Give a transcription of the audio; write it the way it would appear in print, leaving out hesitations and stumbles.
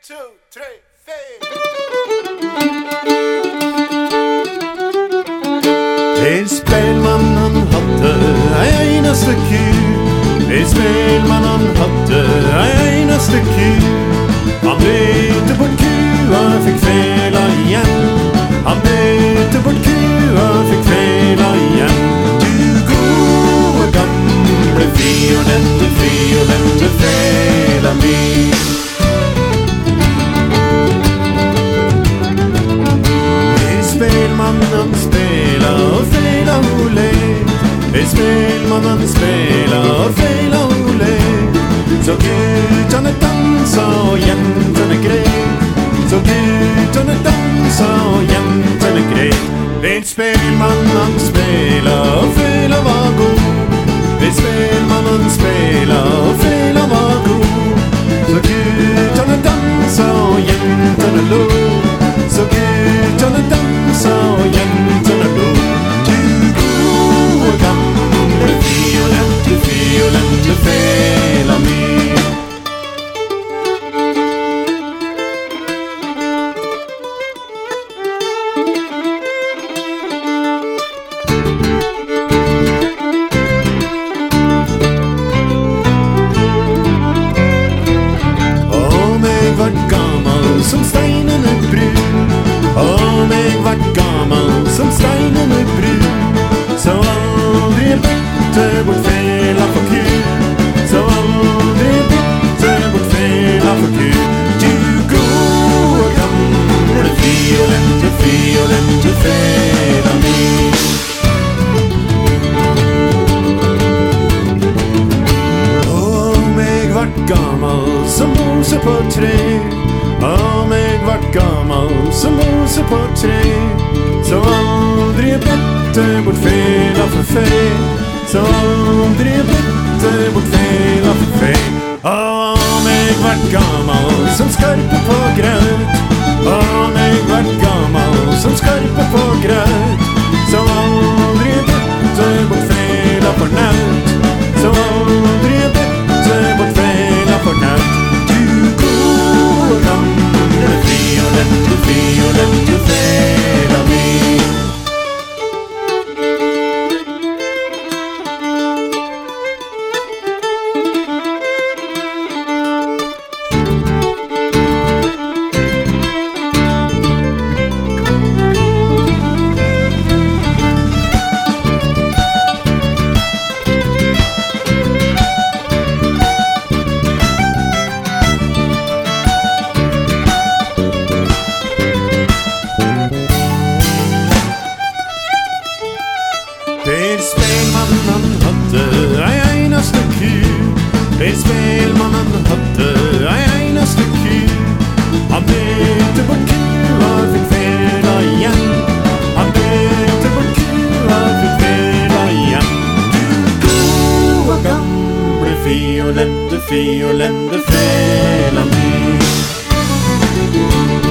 2, 3, 4. Per spelmannen hadde ei eneste ku. Per spelmannen hadde ei eneste ku. Han bytte bort kua, fikk fela igjen. Han bytte bort kua, fikk fela igjen. Du gode gamle fiolette, fiolette fela mi. Spelmannen spela og fela ho let. Spelmannen spela og fela ho let. Så guttene dansa og jentene grep. Så guttene dansa og jentene grep. Spelmannen spela og fela var god. Spelmannen spela og fela var god. Så guttene dansa og jentene lo. Så guttene dansa og jentene lo. Du gode gamle fiolette, fiolette fela mi. Om jeg var gammel som steinene brun, om jeg var gammel som steinene brun, så aldri jeg bytte bort fela for ku. Så aldri jeg bytte bort fela for ku. Du gode gamle fiolette, fiolette fela mi. Om jeg var gammel som mose på tre, om jeg var gammel som mose på tre, så aldri jeg bytte bort fela for fe. Så aldri jeg bytte bort fela for fe. Om jeg var gammel som skarpe på grøt, om jeg var gammel som skarpe på grøt, så aldri jeg bytte bort fela for naut. Så aldri jeg bytte bort fela for naut. Gamle fiolette, fiolette fela mi. Per spelmannen hadde ei eneste ku. Per spelmannen hadde ei eneste ku. Han bytte bort kua, fikk fela igjen. Han bytte bort kua, fikk fela igjen. Du gode gamle fiolette, fiolette fela mi.